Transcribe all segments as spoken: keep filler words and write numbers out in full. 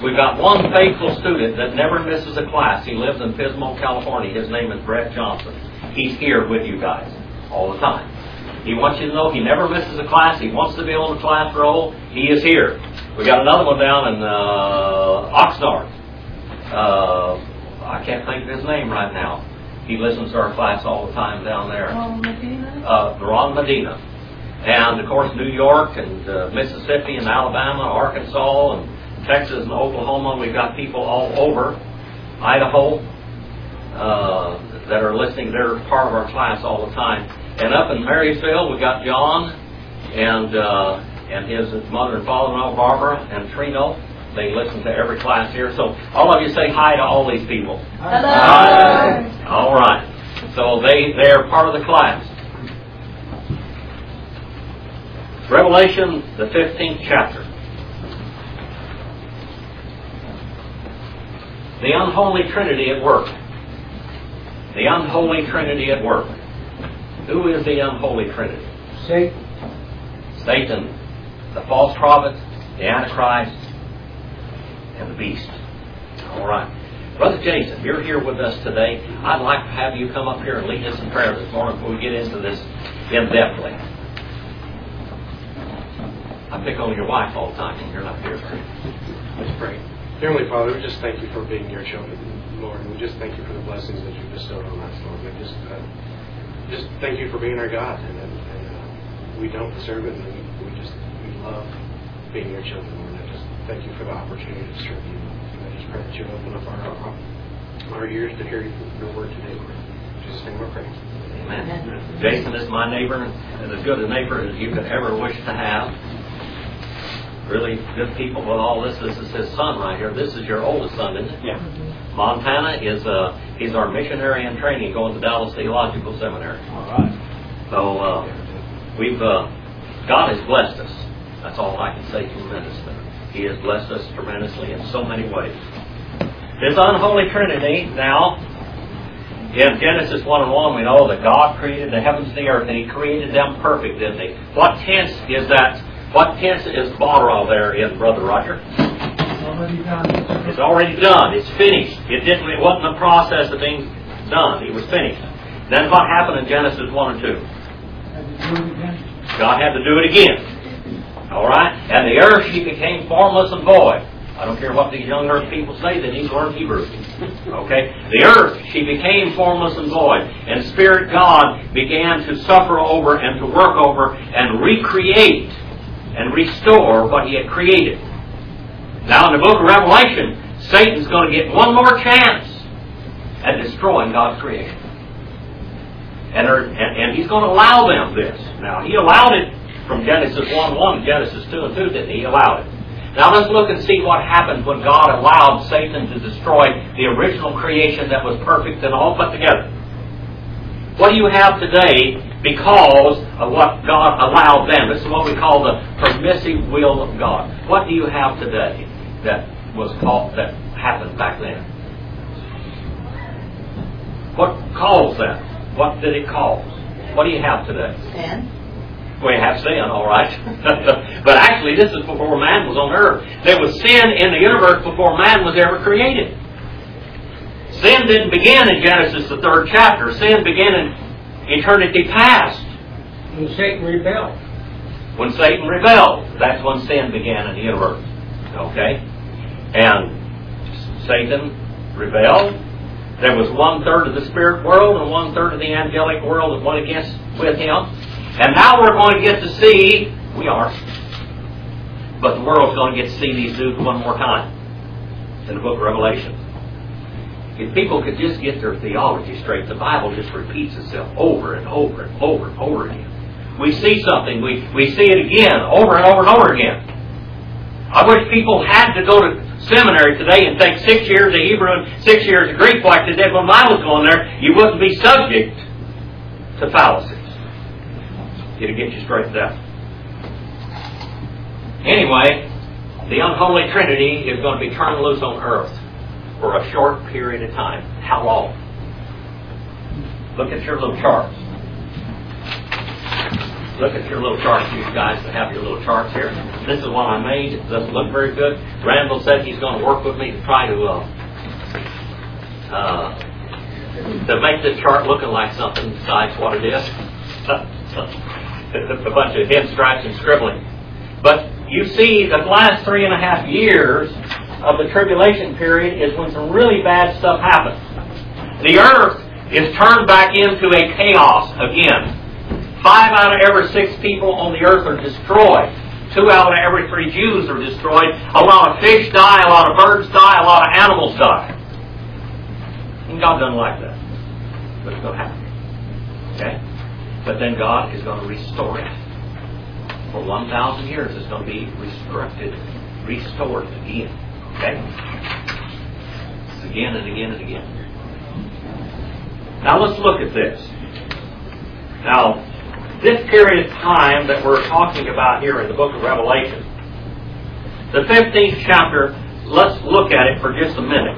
We've got one faithful student that never misses a class. He lives in Pismo, California. His name is Brett Johnson. He's here with you guys all the time. He wants you to know he never misses a class. He wants to be on the class roll. He is here. We got another one down in uh, Oxnard. Uh, I can't think of his name right now. He listens to our class all the time down there. Ron Medina? Uh, Ron Medina. And, of course, New York and uh, Mississippi and Alabama, Arkansas and Texas and Oklahoma. We've got people all over. Idaho uh, that are listening. They're part of our class all the time. And up in Marysville, we got John and uh, and his mother and father-in-law, Barbara and Trino. They listen to every class here. So all of you say hi to all these people. Hello. Hi. All right. So they, they are part of the class. Revelation, the fifteenth chapter. The unholy trinity at work. The unholy trinity at work. Who is the unholy trinity? Satan. Satan, the false prophet, the Antichrist, and the beast. All right. Brother Jason, you're here with us today. I'd like to have you come up here and lead us in prayer this morning before we get into this in-depthly. I pick on your wife all the time and you're not here. Let's pray. Heavenly Father, we just thank you for being your children, Lord. And we just thank you for the blessings that you bestowed on us, Lord. We just, uh, just thank you for being our God. And, and, and uh, we don't deserve it, and we, we just we love being your children, Lord. I just thank you for the opportunity to serve you. And I just pray that you open up our, our ears to hear your word today, Lord. In Jesus' name we pray. Amen. Amen. Jason is my neighbor, and as good a neighbor as you could ever wish to have. Really good people with all this. This is his son right here. This is your oldest son, isn't it? Yeah. Montana is uh, he's our missionary in training going to Dallas Theological Seminary. All right. So uh, we've uh, God has blessed us. That's all I can say tremendously. He has blessed us tremendously in so many ways. His unholy trinity now. In Genesis one and one, we know that God created the heavens and the earth, and He created them perfect, didn't He? What tense is that? What tense is bara there in, Brother Roger? Already done. It's already done. It's finished. It didn't. It wasn't a process of being done. It was finished. Then what happened in Genesis one and two? Had to do it again. God had to do it again. All right? And the earth, she became formless and void. I don't care what these young earth people say, they need to learn Hebrew. Okay? The earth, she became formless and void. And Spirit God began to suffer over and to work over and recreate and restore what He had created. Now in the book of Revelation, Satan's going to get one more chance at destroying God's creation. And, and, and he's going to allow them this. Now he allowed it from Genesis one one to Genesis two and two, didn't he? He allowed it. Now let's look and see what happened when God allowed Satan to destroy the original creation that was perfect and all put together. What do you have today because of what God allowed them? This is what we call the permissive will of God. What do you have today that was called, that happened back then? What caused that? What did it cause? What do you have today? Sin. We have sin, all right. But actually, this is before man was on earth. There was sin in the universe before man was ever created. Sin didn't begin in Genesis, the third chapter. Sin began in eternity past. When Satan rebelled. When Satan rebelled, that's when sin began in the universe. Okay? And Satan rebelled. There was one third of the spirit world and one third of the angelic world that went against with him. And now we're going to get to see, we are, but the world's going to get to see these dudes one more time in the book of Revelation. If people could just get their theology straight, the Bible just repeats itself over and over and over and over again. We see something, we, we see it again, over and over and over again. I wish people had to go to seminary today and take six years of Hebrew and six years of Greek like they did when I was going there. You wouldn't be subject to fallacies. It'll get you straightened out. Anyway, the unholy trinity is going to be turned loose on earth for a short period of time. How long? Look at your little charts. look at your little charts, you guys that have your little charts here. This is one I made. It doesn't look very good. Randall said he's going to work with me to try to uh, uh, to make this chart looking like something besides what it is. A bunch of head scratching and scribbling. But you see, the last three and a half years of the tribulation period is when some really bad stuff happens. The earth is turned back into a chaos again. Five out of every six people on the earth are destroyed. Two out of every three Jews are destroyed. A lot of fish die, a lot of birds die, a lot of animals die. And God doesn't like that. But it's going to happen. Okay? But then God is going to restore it. For one thousand years it's going to be resurrected, restored again. Okay? Again and again and again. Now let's look at this. Now, this period of time that we're talking about here in the book of Revelation, the fifteenth chapter, let's look at it for just a minute.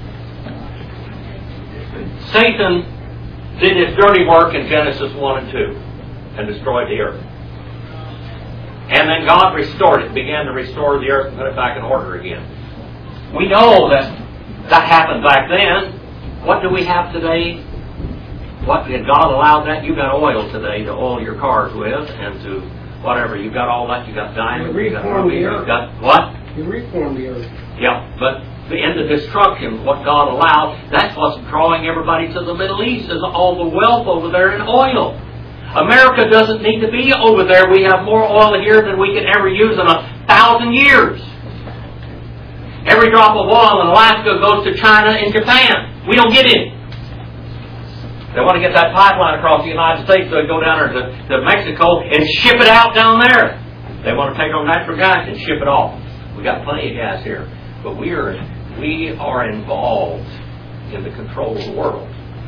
Satan did his dirty work in Genesis one and two and destroyed the earth. And then God restored it, began to restore the earth and put it back in order again. We know that that happened back then. What do we have today? What did God allow that? You've got oil today to oil your cars with and to whatever. You've got all that. You've got diamonds. You've got ruby. You've got what? You reform the earth. Yeah, but in the destruction, what God allowed, that's what's drawing everybody to the Middle East, is all the wealth over there in oil. America doesn't need to be over there. We have more oil here than we can ever use in a thousand years. Every drop of oil in Alaska goes to China and Japan. We don't get any. They want to get that pipeline across the United States, so they go down there to, to Mexico and ship it out down there. They want to take our natural gas and ship it off. We got plenty of gas here, but we are we are involved in the control of the world.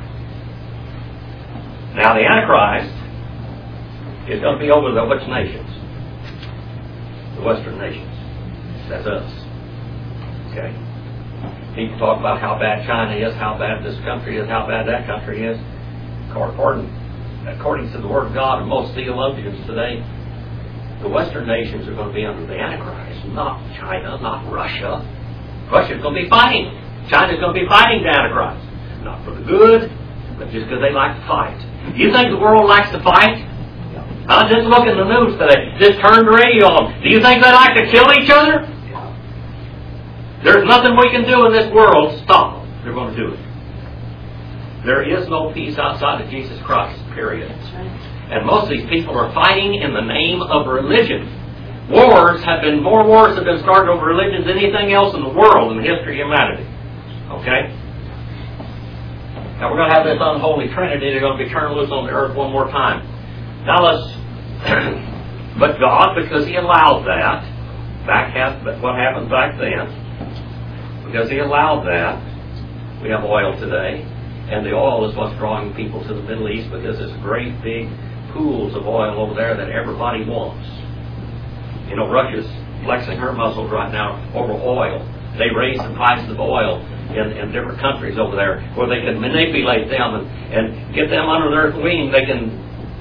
Now the Antichrist is going to be over the which nations? The Western nations. That's us. Okay. People talk about how bad China is, how bad this country is, how bad that country is. According, according to the Word of God and most theologians today, the Western nations are going to be under the Antichrist, not China, not Russia. Russia's going to be fighting. China's going to be fighting the Antichrist. Not for the good, but just because they like to fight. Do you think the world likes to fight? Huh? Just look at the news today. Just turn the radio on. Do you think they like to kill each other? There's nothing we can do in this world to stop them. They're going to do it. There is no peace outside of Jesus Christ, period. And most of these people are fighting in the name of religion. Wars have been, more wars have been started over religion than anything else in the world in the history of humanity. Okay? Now we're going to have this unholy trinity. They're going to be turned loose on the earth one more time. Now let's, but God, because He allowed that, back half, what happened back then, because He allowed that, we have oil today, and the oil is what's drawing people to the Middle East because there's great big pools of oil over there that everybody wants. You know, Russia's flexing her muscles right now over oil. They raise the price of oil in, in different countries over there where they can manipulate them and, and get them under their wing. They can.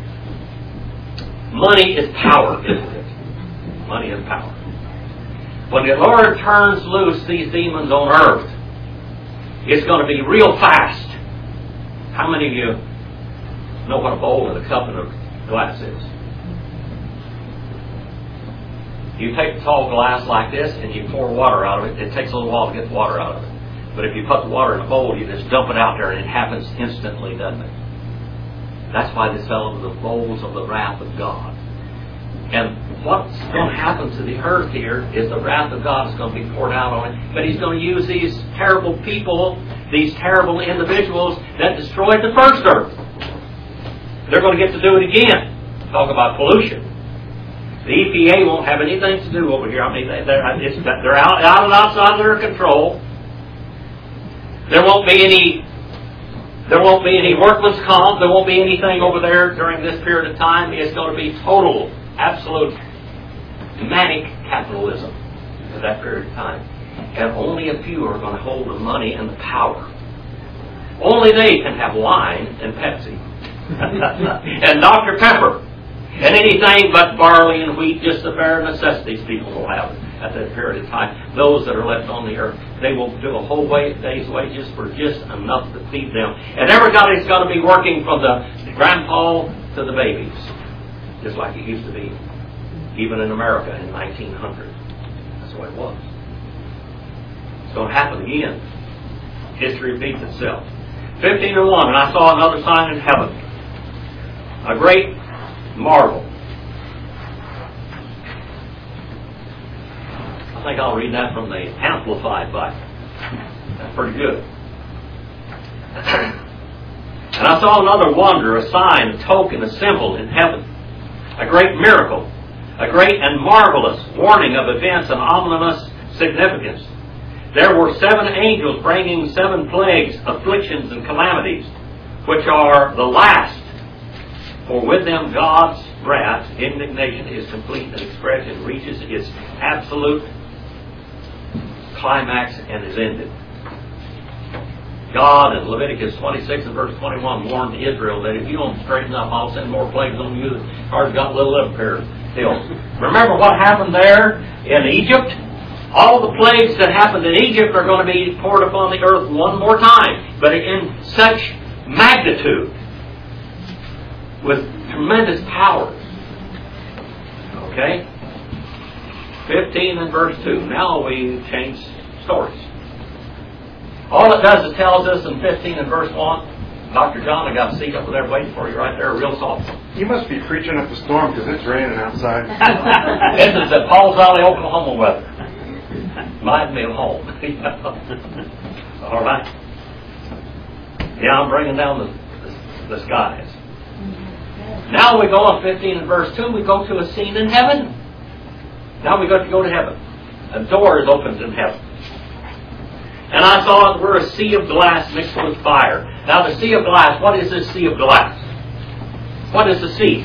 Money is power, isn't it? Money is power. When the Lord turns loose these demons on earth, it's going to be real fast. How many of you know what a bowl and a cup and a glass is? You take a tall glass like this and you pour water out of it. It takes a little while to get the water out of it. But if you put the water in a bowl, you just dump it out there and it happens instantly, doesn't it? That's why they sell them the bowls of the wrath of God. And what's going to happen to the earth here is the wrath of God is going to be poured out on it. But He's going to use these terrible people, these terrible individuals that destroyed the first earth. They're going to get to do it again. Talk about pollution. The E P A won't have anything to do over here. I mean, they're, it's, they're out, out and outside of their control. There won't be any. There won't be any workman's comp. There won't be anything over there during this period of time. It's going to be total, absolute, manic capitalism at that period of time. And only a few are going to hold the money and the power. Only they can have wine and Pepsi and Doctor Pepper. And anything but barley and wheat, just the bare necessities people will have at that period of time. Those that are left on the earth, they will do a whole day's wages for just enough to feed them. And everybody's got to be working from the grandpa to the babies, just like it used to be, even in America in nineteen hundred. That's the way it was. It's going to happen again. History repeats itself. fifteen and one, and I saw another sign in heaven. A great marvel. I think I'll read that from the Amplified Bible. That's pretty good. And I saw another wonder, a sign, a token, a symbol in heaven. A great miracle. A great and marvelous warning of events and ominous significance. There were seven angels bringing seven plagues, afflictions, and calamities, which are the last. For with them God's wrath, indignation, is complete and expression reaches its absolute climax and is ended. God in Leviticus twenty-six and verse twenty-one warned Israel that if you don't straighten up, I'll send more plagues on you that already got a little up here. Remember what happened there in Egypt? All the plagues that happened in Egypt are going to be poured upon the earth one more time, but in such magnitude, with tremendous power. Okay? fifteen and verse two. Now we change stories. All it does is tells us in fifteen and verse one, Doctor John, I got a seat over there waiting for you right there, real soft. You must be preaching up the storm because it's raining outside. This is the Pauls Valley, Oklahoma weather. Reminds me of home. All right. Yeah, I'm bringing down the, the, the skies. Now we go on fifteen and verse two, we go to a scene in heaven. Now we got to go to heaven. A door is opened in heaven. And I saw it were a sea of glass mixed with fire. Now the sea of glass, what is this sea of glass? What is the sea?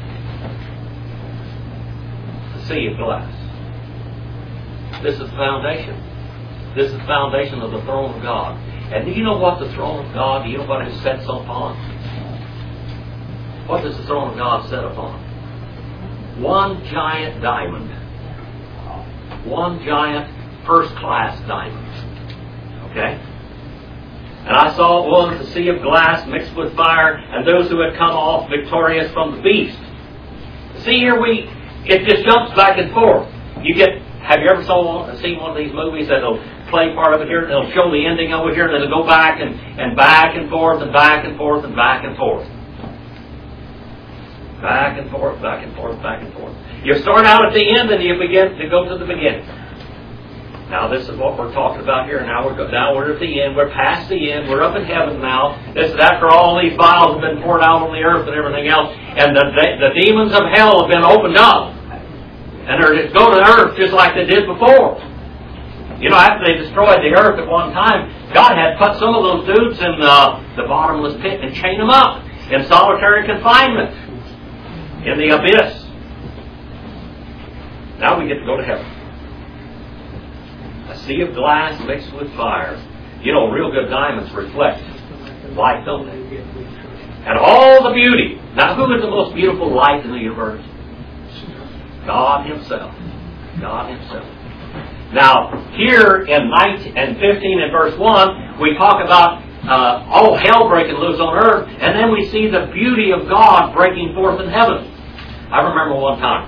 The sea of glass. This is the foundation. This is the foundation of the throne of God. And do you know what the throne of God, do you know what it sets upon? What does the throne of God set upon? One giant diamond. One giant first-class diamond. Okay? And I saw it was a sea of glass mixed with fire, and those who had come off victorious from the beast. See here, we it just jumps back and forth. You get, have you ever saw seen one of these movies that'll play part of it here, and they'll show the ending over here, and then it'll go back and, and back and forth and back and forth and back and forth. Back and forth, back and forth, back and forth. You start out at the end and you begin to go to the beginning. Now this is what we're talking about here. Now we're now we're at the end. We're past the end. We're up in heaven now. This is after all these vials have been poured out on the earth and everything else. And the the demons of hell have been opened up. And they're going to earth just like they did before. You know, after they destroyed the earth at one time, God had put some of those dudes in the, the bottomless pit and chained them up in solitary confinement in the abyss. Now we get to go to heaven. A sea of glass mixed with fire. You know, real good diamonds reflect light, don't they? And all the beauty. Now, who is the most beautiful light in the universe? God Himself. God Himself. Now, here in nineteen and fifteen and verse one, we talk about uh, all hell breaking loose on earth, and then we see the beauty of God breaking forth in heaven. I remember one time,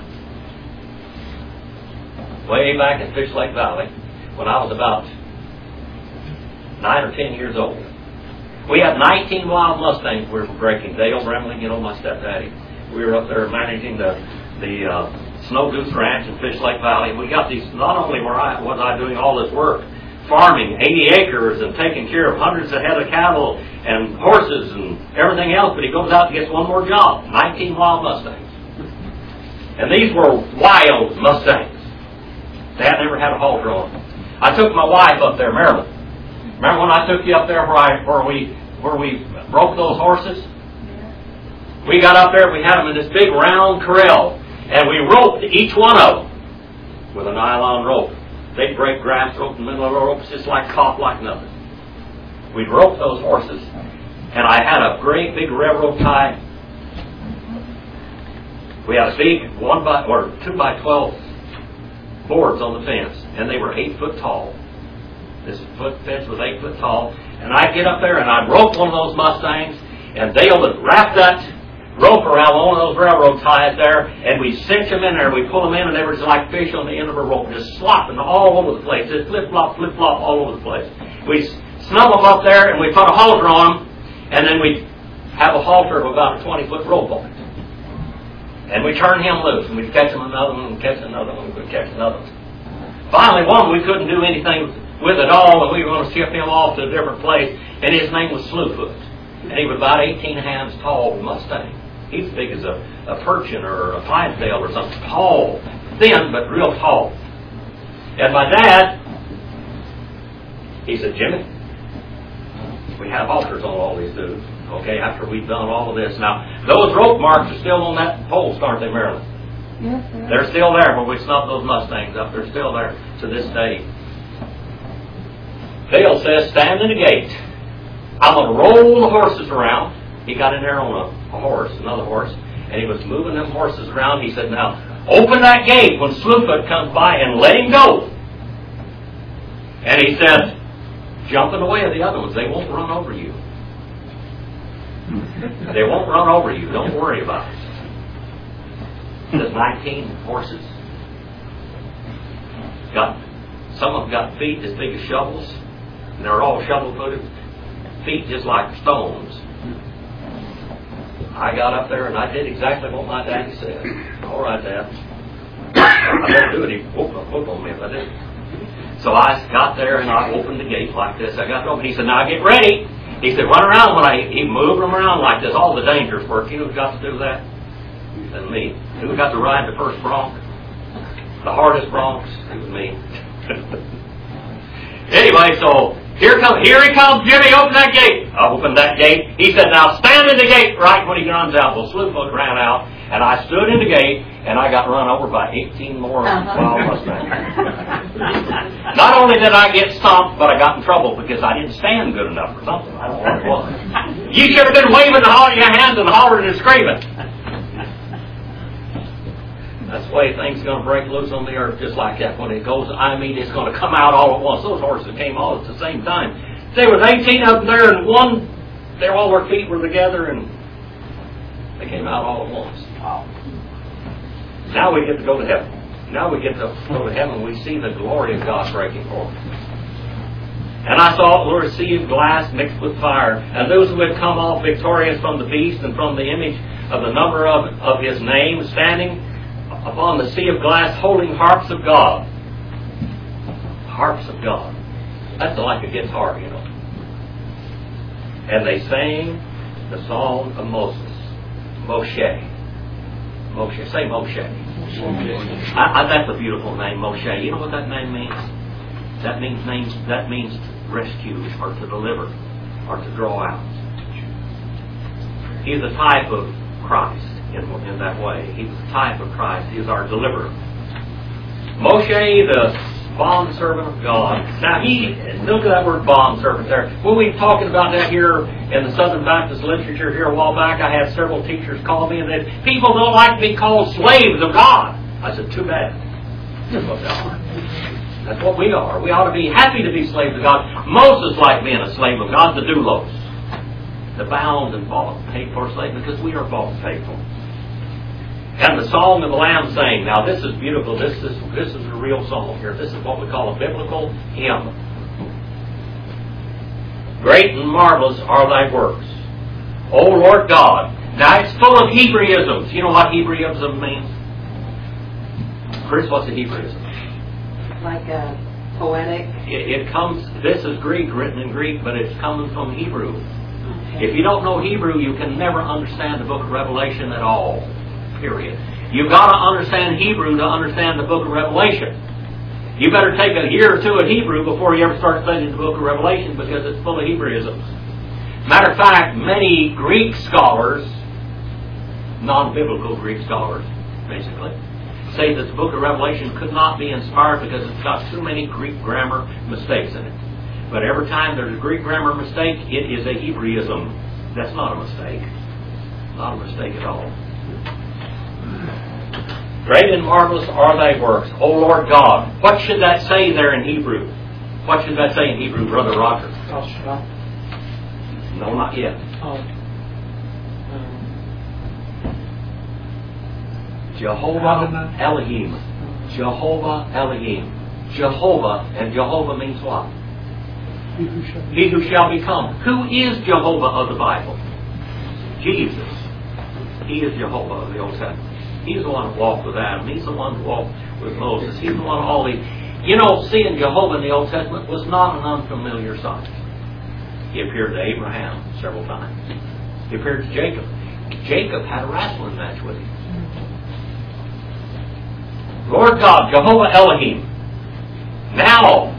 way back in Fish Lake Valley, when I was about nine or ten years old. We had nineteen wild Mustangs we were breaking. Dale Bremling, you know, my stepdaddy. We were up there managing the the uh, Snow Goose Ranch in Fish Lake Valley. We got these, not only were I, was I doing all this work, farming eighty acres and taking care of hundreds of head of cattle and horses and everything else, but he goes out and gets one more job, nineteen wild Mustangs. And these were wild Mustangs. Dad never had a halter on them. I took my wife up there, Marilyn. Remember when I took you up there where, I, where we where we broke those horses? We got up there, we had them in this big round corral, and we roped each one of them with a nylon rope. They'd break grass rope in the middle of the ropes just like caught like nothing. We'd rope those horses, and I had a great big railroad tie We had a big one by or two by twelve boards on the fence, and they were eight foot tall. This foot fence was eight foot tall, and I'd get up there and I'd rope one of those Mustangs, and Dale would wrap that rope around one of those railroad ties there, and we'd cinch them in there, we'd pull them in, and they were just like fish on the end of a rope, just slopping all over the place, just flip-flop, flip-flop all over the place. We'd snuggle them up there, and we'd put a halter on them, and then we'd have a halter of about a twenty-foot rope on it. And we'd turn him loose, and we'd catch him another one, and catch another one, and we'd catch another one. Finally, one we couldn't do anything with at all, and we were going to ship him off to a different place, and his name was Slewfoot. And he was about eighteen hands tall, Mustang. He's as big as a, a Percheron or a Clydesdale or something. Tall. Thin, but real tall. And my dad, he said, Jimmy, we have halters on all these dudes. Okay, after we've done all of this. Now, those rope marks are still on that post, aren't they, Marilyn? Yes, sir. They're still there where we snubbed those Mustangs up. They're still there to this day. Dale says, stand in the gate. I'm going to roll the horses around. He got in there on a, a horse, another horse, and he was moving them horses around. He said, now, open that gate when Slewfoot comes by and let him go. And he said, jump in the way of the other ones. They won't run over you. They won't run over you. Don't worry about it. There's nineteen horses. Got, some of them got feet as big as shovels. And they're all shovel-footed. Feet just like stones. I got up there and I did exactly what my daddy said. All right, Dad. I better do it. He whooped, whooped on me if I didn't. So I got there and I opened the gate like this. I got to open. He said, now get ready. He said, run around when I, he moved them around like this. All the dangerous work. You know who got to do that? And me. Who got to ride the first bronc? The hardest broncs? It was me. Anyway, so here comes, here he comes, Jimmy, open that gate. I opened that gate. He said, now stand in the gate right when he runs out. Well, Slewfoot ran out, and I stood in the gate, and I got run over by eighteen more wild Mustangs. Not only did I get stomped, but I got in trouble because I didn't stand good enough or something. I don't know what it was. You should have been waving all your hands and hollering and screaming. That's the way things are going to break loose on the earth, just like that. When it goes, I mean, it's going to come out all at once. Those horses came all at the same time. There was eighteen of them there, and one, their all their feet were together, and they came out all at once. Wow. Now we get to go to heaven. Now we get to go to heaven. We see the glory of God breaking forth. And I saw, Lord, a sea of glass mixed with fire, and those who had come off victorious from the beast and from the image of the number of, of his name, standing upon the sea of glass, holding harps of God. Harps of God. That's like a guitar, you know. And they sang the song of Moses. Moshe. Moshe. Say Moshe. Moshe. I, I, that's a beautiful name, Moshe. You know what that name means? That means names. That means to rescue or to deliver or to draw out. He's a type of Christ. In, in that way. He's the type of Christ. He is our deliverer. Moshe, the bondservant of God. Now, he, look at that word bondservant there. When we were talking about that here in the Southern Baptist literature here a while back, I had several teachers call me and they said, people don't like to be called slaves of God. I said, too bad. That's what they are. That's what we are. We ought to be happy to be slaves of God. Moses liked being a slave of God, the doulos. The bound and bought, paid for slave, because we are bought and paid for. And the song of the Lamb sang. Now this is beautiful. This is this is a real song here. This is what we call a biblical hymn. Great and marvelous are thy works, O Lord God. Now it's full of Hebraisms. You know what Hebraism means? Chris, what's a Hebraism? Like a poetic. It, it comes. This is Greek, written in Greek, but it's coming from Hebrew. If you don't know Hebrew, you can never understand the book of Revelation at all. Period. You've got to understand Hebrew to understand the book of Revelation. You better take a year or two of Hebrew before you ever start studying the book of Revelation, because it's full of Hebraisms. Matter of fact, many Greek scholars, non-biblical Greek scholars, basically, say that the book of Revelation could not be inspired because it's got too many Greek grammar mistakes in it. But every time there's a Greek grammar mistake, it is a Hebraism. That's not a mistake. Not a mistake at all. Great and marvelous are thy works, O Lord God. What should that say there in Hebrew? What should that say in Hebrew, Brother Roger? El Shaddai. No, not yet. Oh. Um, Jehovah Adonai. Elohim. Jehovah Elohim. Jehovah, and Jehovah means what? He who shall be. He who shall become. Who is Jehovah of the Bible? Jesus. He is Jehovah of the Old Testament. He's the one who walked with Adam. He's the one who walked with Moses. He's the one who all these. You know, seeing Jehovah in the Old Testament was not an unfamiliar sight. He appeared to Abraham several times. He appeared to Jacob. Jacob had a wrestling match with him. Lord God, Jehovah Elohim. Now,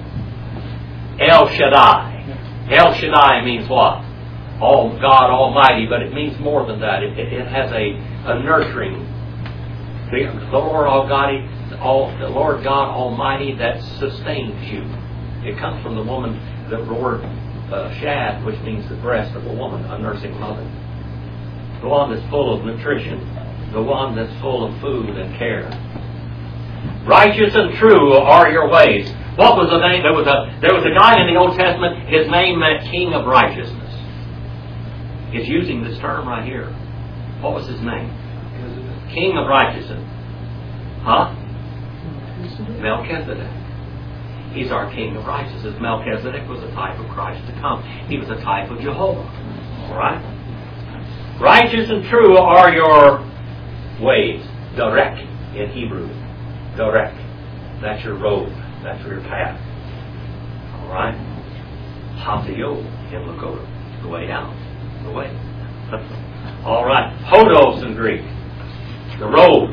El Shaddai. El Shaddai means what? All God Almighty, but it means more than that. It, it, it has a, a nurturing. The, the Lord Almighty, all, the Lord God Almighty that sustains you. It comes from the woman, the word uh, shad, which means the breast of a woman, a nursing mother. The one that's full of nutrition. The one that's full of food and care. Righteous and true are your ways. What was the name? There was a there was a guy in the Old Testament. His name meant King of Righteousness. It's using this term right here. What was his name? King of Righteousness. Huh? Melchizedek. He's our King of Righteousness. Melchizedek was a type of Christ to come. He was a type of Jehovah. All right? Righteous and true are your ways. Direct in Hebrew. Direct. That's your road. That's your path. All right? Hatio in Lakota. The way out. The way. All right. Hodos in Greek. The road.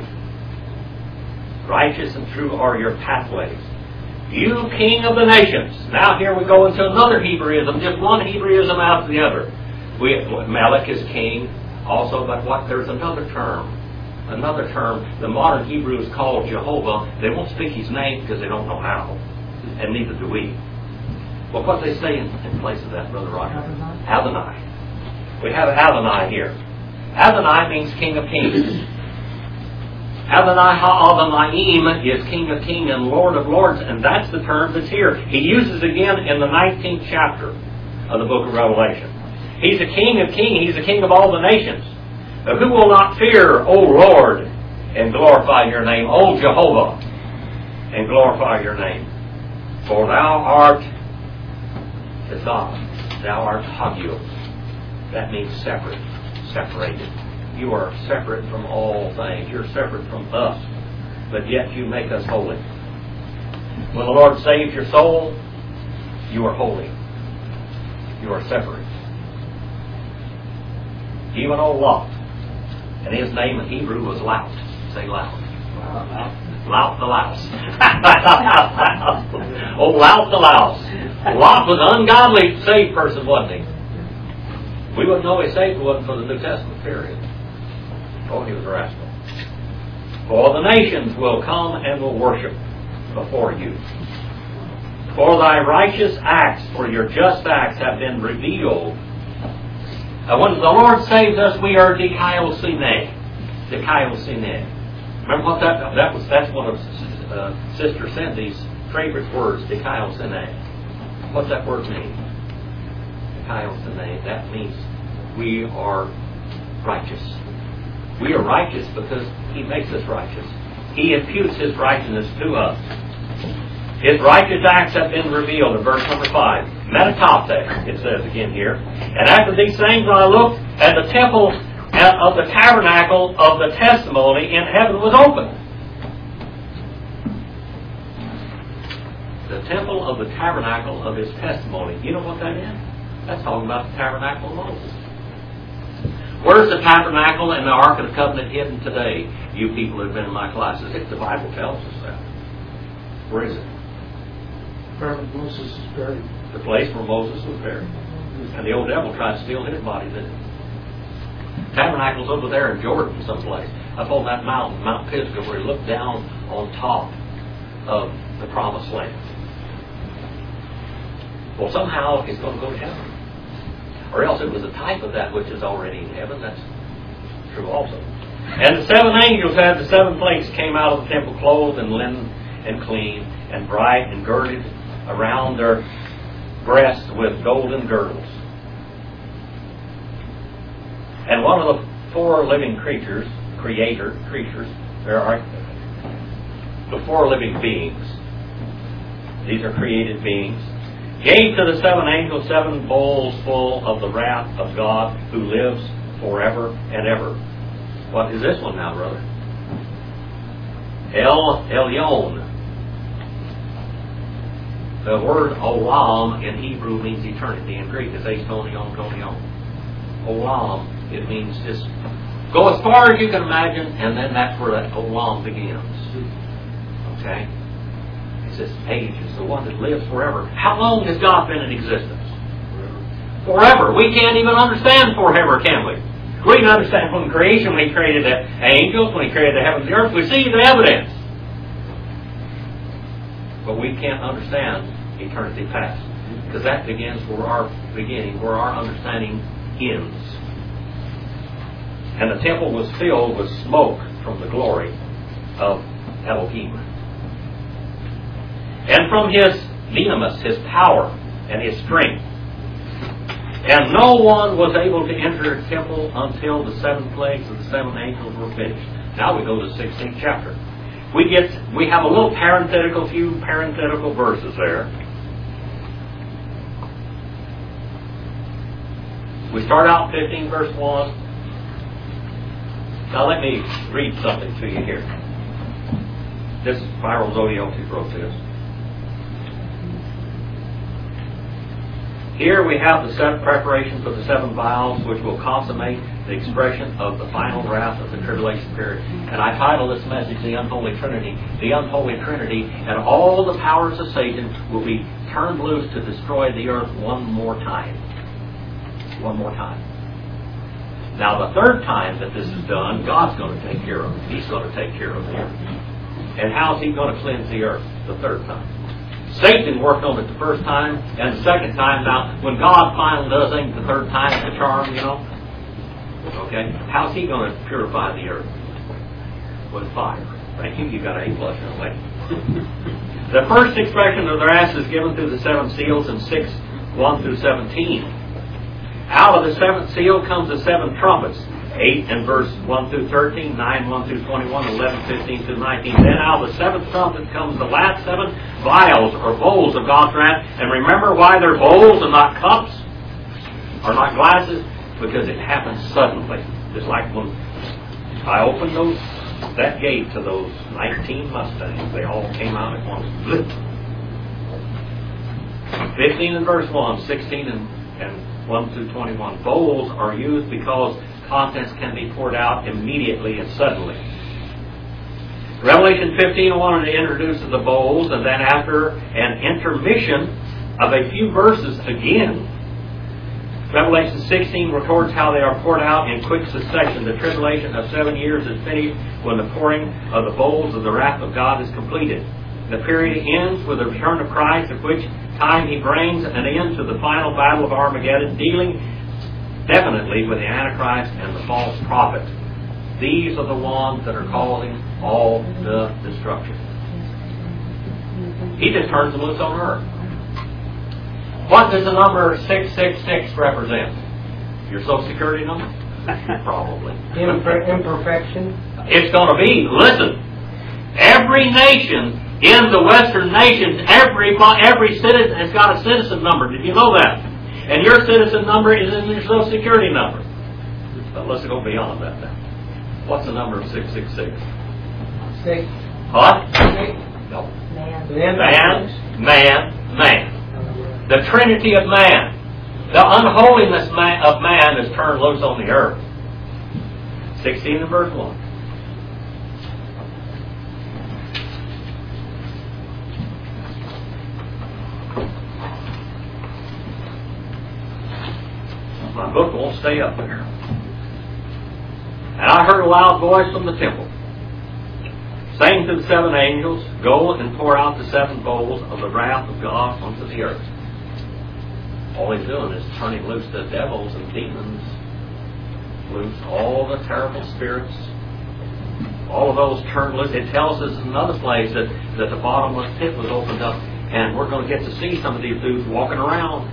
Righteous and true are your pathways. You King of the nations. Now here we go into another Hebraism. Just one Hebraism after the other. We, Melech is king also, but what? There's another term. Another term. The modern Hebrews call Jehovah. They won't speak his name because they don't know how. And neither do we. Well, what they say in, in place of that, Brother Roger? Adonai. Adonai. We have Adonai here. Adonai means King of Kings. Adonai Ha'adonaiim is King of Kings and Lord of Lords, and that's the term that's here. He uses again in the nineteenth chapter of the book of Revelation. He's a King of Kings. He's the King of all the nations. Now, who will not fear, O Lord, and glorify your name, O Jehovah, and glorify your name? For thou art God. Thou art Hagio. That means separate, separated. You are separate from all things. You're separate from us. But yet you make us holy. When the Lord saves your soul, you are holy. You are separate. Even old Lot. And his name in Hebrew was Laut. Say Laut. Laut the Louse. Oh, Laut the Louse. Lot was an ungodly saved person, wasn't he? We wouldn't know he saved if it wasn't for the New Testament period. Oh, he was a rascal. For the nations will come and will worship before you. For thy righteous acts, for your just acts have been revealed. And when the Lord saves us, we are dikaiosine. Dikaiosine. Remember what that that was? That's one of uh, Sister Cindy's favorite words. Dikaiosine. What's that word mean? Dikaiosine. That means we are righteous. We are righteous because He makes us righteous. He imputes His righteousness to us. His righteous acts have been revealed in verse number five. Metatate, it says again here. And after these things I looked, and the temple of the tabernacle of the testimony in heaven was open. The temple of the tabernacle of His testimony. You know what that is? That's talking about the tabernacle of Moses. Where's the tabernacle and the Ark of the Covenant hidden today? You people who have been in my classes. If the Bible tells us that. Where is it? Where Moses is buried. The place where Moses was buried. And the old devil tried to steal his body, didn't he? Tabernacle's over there in Jordan someplace. Up on that mountain, Mount Pisgah, where he looked down on top of the promised land. Well, somehow he's going to go to heaven. Or else it was a type of that which is already in heaven. That's true also. And the seven angels had the seven plagues, came out of the temple clothed in linen and clean and bright and girded around their breasts with golden girdles. And one of the four living creatures, creator creatures, there are the four living beings. These are created beings. Gave to the seven angels seven bowls full of the wrath of God who lives forever and ever. What is this one now, brother? El Elyon. The word olam in Hebrew means eternity. In Greek it's aistonion, tonion. Olam, it means just go as far as you can imagine, and then that's where that olam begins. Okay? It's this age. It's the one that lives forever. How long has God been in existence? Forever. We can't even understand forever, can we? We can understand from creation, when He created the angels, when He created the heavens and the earth, we see the evidence. But we can't understand eternity past. Because that begins where our beginning, where our understanding ends. And the temple was filled with smoke from the glory of Elohim. And from His vehementness, His power, and His strength. And no one was able to enter the temple until the seven plagues of the seven angels were finished. Now we go to the sixteenth chapter. We get, we have a little parenthetical, few parenthetical verses there. We start out fifteen verse one. Now let me read something to you here. This Spiral Zodiotis wrote this. Here we have the seven preparation for the seven vials, which will consummate the expression of the final wrath of the tribulation period. And I title this message, The Unholy Trinity. The Unholy Trinity and all the powers of Satan will be turned loose to destroy the earth one more time. One more time. Now the third time that this is done, God's going to take care of it. He's going to take care of the earth. And how's He going to cleanse the earth the third time? Satan worked on it the first time and the second time. Now, when God finally does things the third time, the charm, you know, okay, how's He going to purify the earth? With fire. Thank you. You got an A plus in a way. The first expression of the wrath is given through the seven seals in six one through seventeen. Out of the seventh seal comes the seven trumpets. eight and verse one through thirteen, nine, one through twenty-one, eleven, fifteen through nineteen. Then out of the seventh trumpet comes the last seven vials or bowls of God's wrath. And remember why they're bowls and not cups or not glasses? Because it happens suddenly. Just like when I opened those, that gate to those nineteen Mustangs, they all came out at once. fifteen and verse one, sixteen and, and one through twenty-one. Bowls are used because contents can be poured out immediately and suddenly. Revelation fifteen one introduces the bowls, and then after an intermission of a few verses again, Revelation sixteen records how they are poured out in quick succession. The tribulation of seven years is finished when the pouring of the bowls of the wrath of God is completed. The period ends with the return of Christ, at which time He brings an end to the final battle of Armageddon, dealing definitely with the Antichrist and the false prophet. These are the ones that are causing all the destruction. He just turns them loose on earth. What does the number six six six represent? Your Social Security number? Probably. Imper- imperfection? It's going to be, listen, every nation in the Western nations, every, every citizen has got a citizen number. Did you know that? And your citizen number is in your Social Security number. But let's go beyond that now. What's the number of six six six? Six. What? Six. No. Man. Man, man, man. The Trinity of man. The unholiness of man is turned loose on the earth. sixteen and verse one. My book won't stay up there. And I heard a loud voice from the temple, saying to the seven angels, go and pour out the seven bowls of the wrath of God onto the earth. All He's doing is turning loose the devils and demons, loose all the terrible spirits All of those turned loose. It tells us in another place that, that the bottomless pit was opened up, and we're going to get to see some of these dudes walking around.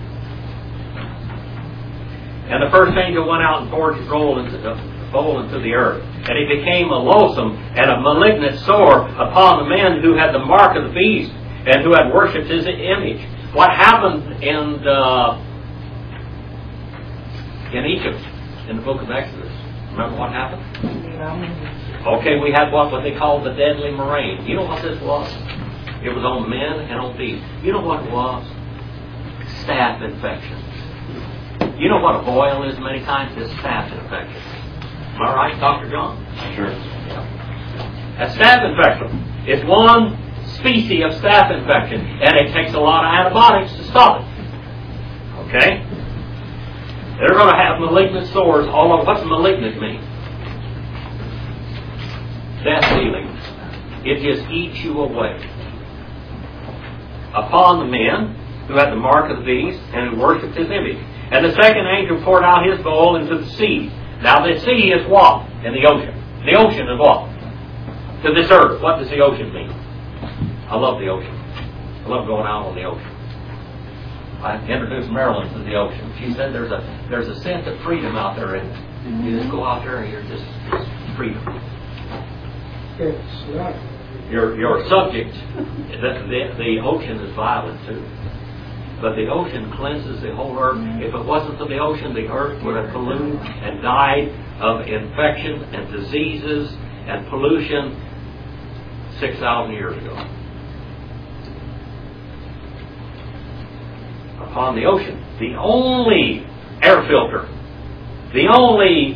And the first angel went out and poured his roll into the bowl into the earth, and it became a loathsome and a malignant sore upon the men who had the mark of the beast and who had worshipped his image. What happened in uh, in Egypt in the book of Exodus? Remember what happened? Okay, we had what, what they called the deadly murrain. You know what this was? It was on men and on beasts. You know what it was? Staph infection. You know what a boil is many times? It's staph infection. Am I right, Doctor John? Sure. Yeah. A staph infection. It's one species of staph infection, and it takes a lot of antibiotics to stop it. Okay? They're going to have malignant sores all over. What's malignant mean? Death dealing. It just eats you away. Upon the men who had the mark of the beast and who worshipped his image. And the second angel poured out his bowl into the sea. Now the sea is what? In the ocean. The ocean is what? To this earth. What does the ocean mean? I love the ocean. I love going out on the ocean. I introduced Marilyn to the ocean. She said there's a there's a sense of freedom out there, and you just go out there and you're just, just freedom. It's right. Your your subject, the, the the ocean is violent too. But the ocean cleanses the whole earth. If it wasn't for the ocean, the earth would have polluted and died of infection and diseases and pollution six thousand years ago. Upon the ocean, the only air filter, the only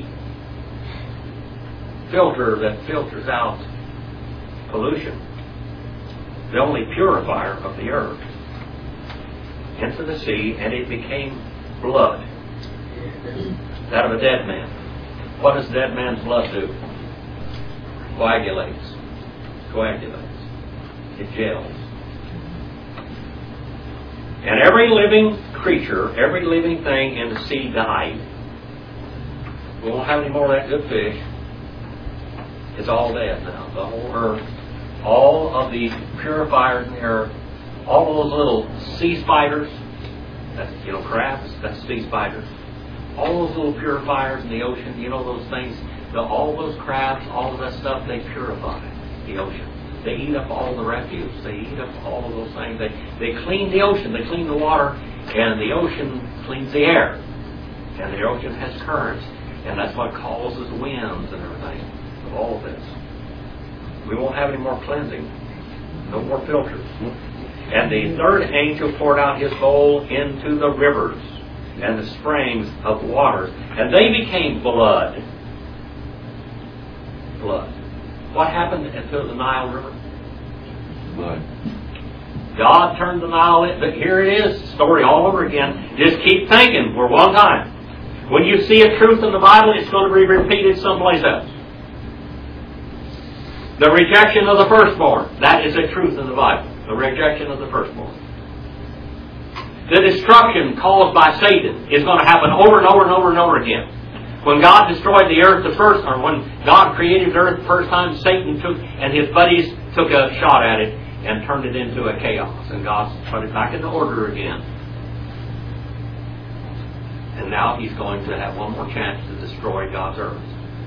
filter that filters out pollution, the only purifier of the earth, into the sea, and it became blood. That of a dead man. What does dead man's blood do? Coagulates. Coagulates. It gels. And every living creature, every living thing in the sea died. We won't have any more of that good fish. It's all dead now. The whole earth. All of the purifiers in the earth. All of those little sea spiders, that's, you know, crabs, that's sea spiders. All those little purifiers in the ocean, you know those things, the, all those crabs, all of that stuff, they purify the ocean. They eat up all the refuse. They eat up all of those things. They, they clean the ocean. They clean the water, and the ocean cleans the air. And the ocean has currents, and that's what causes winds and everything of all of this. We won't have any more cleansing. No more filters. And the third angel poured out his bowl into the rivers and the springs of waters, and they became blood. Blood. What happened to the Nile River? Blood. God turned the Nile in, but here it is, story all over again. Just keep thinking for one time. When you see a truth in the Bible, it's going to be repeated someplace else. The rejection of the firstborn, that is a truth in the Bible. The rejection of the firstborn. The destruction caused by Satan is going to happen over and over and over and over again. When God destroyed the earth the first, or when God created the earth the first time, Satan took and his buddies took a shot at it and turned it into a chaos. And God put it back into order again. And now He's going to have one more chance to destroy God's earth.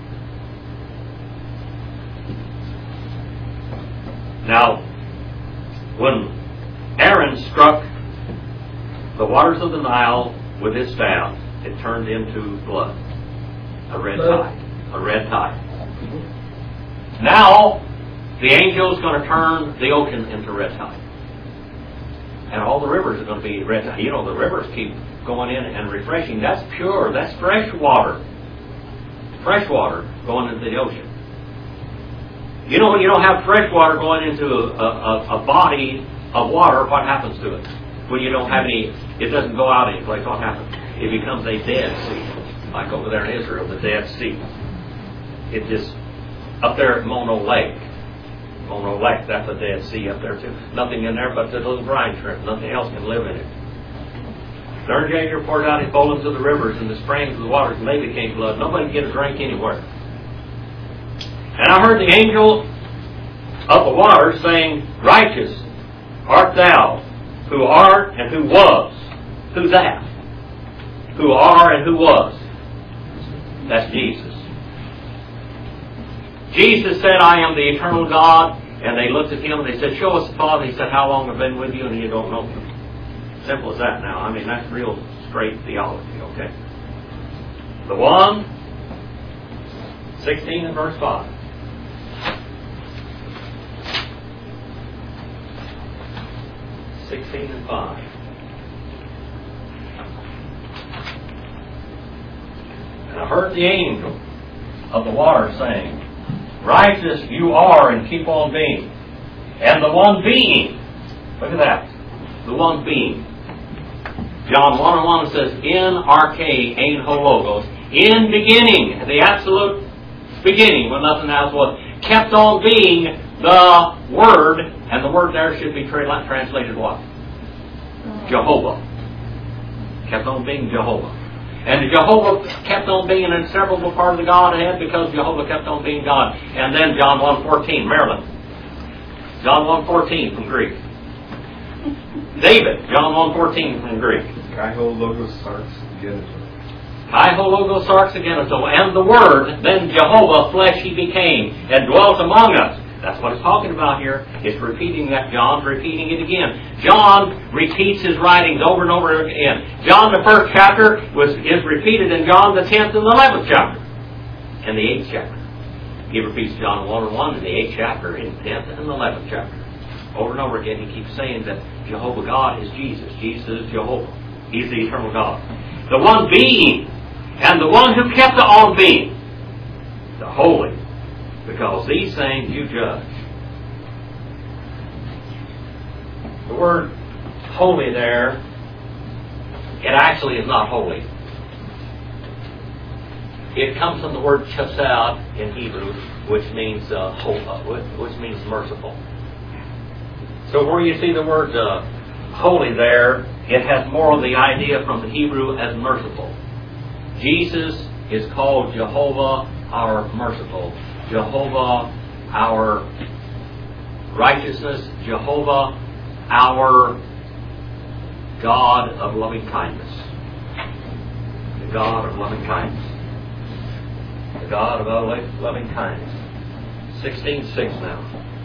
Now, when Aaron struck the waters of the Nile with his staff, it turned into blood. A red tide. A red tide. Now, the angel is going to turn the ocean into red tide. And all the rivers are going to be red tide. You know, the rivers keep going in and refreshing. That's pure. That's fresh water. Fresh water going into the ocean. You know, when you don't have fresh water going into a, a, a body of water, what happens to it? When you don't have any, it doesn't go out any place, what happens? It becomes a dead sea. Like over there in Israel, the Dead Sea. It just, up there at Mono Lake. Mono Lake, that's a Dead Sea up there too. Nothing in there but the little brine shrimp. Nothing else can live in it. The third angel poured out his bowl into the rivers and the springs of the waters, and they became blood. Nobody can get a drink anywhere. And I heard the angel of the waters saying, Righteous art thou, who art and who was. Who's that? Who are and who was. That's Jesus. Jesus said, I am the eternal God. And they looked at him and they said, Show us the Father. He said, How long have I been with you and you don't know him? Simple as that now. I mean, that's real straight theology, okay? The one, sixteen and verse five. sixteen and five. And I heard the angel of the water saying, Righteous you are and keep on being. And the one being, look at that, the one being. John one and one says, In arche ein ho logos, in beginning, the absolute beginning, when nothing else was, kept on being the Word, and the word there should be tra- translated what? Jehovah. Kept on being Jehovah. And Jehovah kept on being an inseparable part of the Godhead because Jehovah kept on being God. And then John one fourteen, Maryland. John one fourteen from Greek. David, John one fourteen from Greek. Kai ho logos sarx geneto. Kai ho logos sarx geneto. And the Word, then Jehovah, flesh he became, and dwelt among us. That's what it's talking about here. It's repeating that. John's repeating it again. John repeats his writings over and over again. John, the first chapter, was is repeated in John, the tenth and the eleventh chapter. And the eighth chapter. He repeats John one and one in the eighth chapter, in the tenth and the eleventh chapter. Over and over again, he keeps saying that Jehovah God is Jesus. Jesus is Jehovah. He's the eternal God. The one being, and the one who kept on being, the Holy. Because these things you judge. The word holy there, it actually is not holy. It comes from the word chesed in Hebrew, which means uh, which means merciful. So where you see the word uh, holy there, it has more of the idea from the Hebrew as merciful. Jesus is called Jehovah our merciful. Jehovah our righteousness, Jehovah our God of loving kindness. The God of loving kindness. The God of loving kindness. sixteen six now.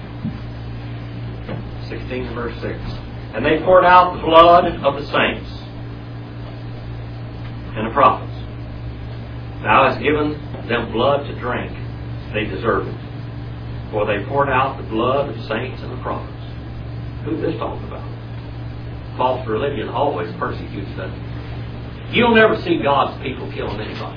sixteen verse six. And they poured out the blood of the saints and the prophets. Thou hast given them blood to drink. They deserve it. For they poured out the blood of saints and the prophets. Who's this talking about? False religion always persecutes them. You'll never see God's people killing anybody.